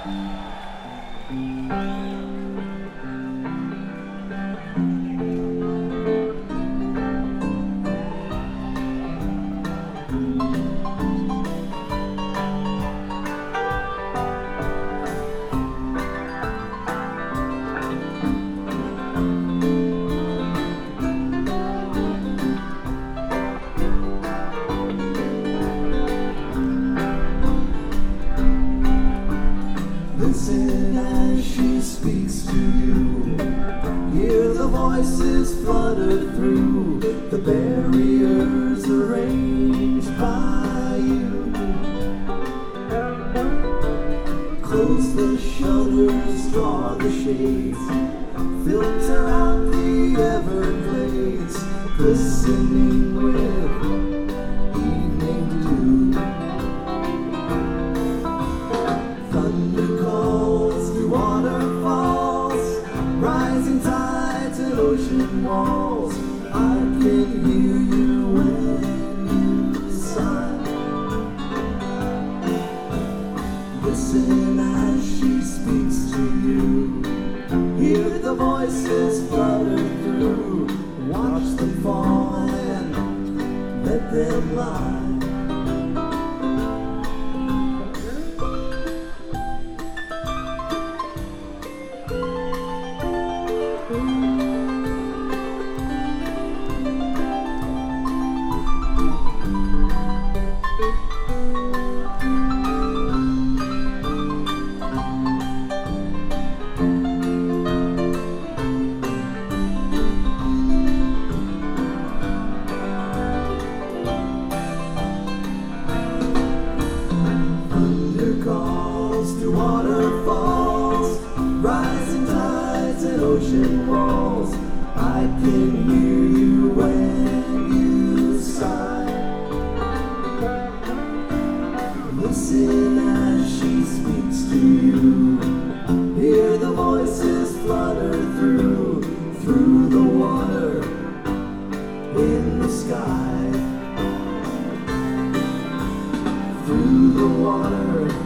Listen as she speaks to you. Hear the voices flutter through the barriers arranged by you. Close the shutters, draw the shades, filter out the Everglades, glistening with evening dew. Thunder calls through waterfalls, rising tides and ocean walls. I can hear you when you sigh. Listen as she speaks to you. Hear the voices flutter through. Watch them fall and let them lie. To waterfalls, rising tides and ocean walls. I can hear you when you sigh. Listen as she speaks to you. Hear the voices flutter through the water, in the sky, through the water.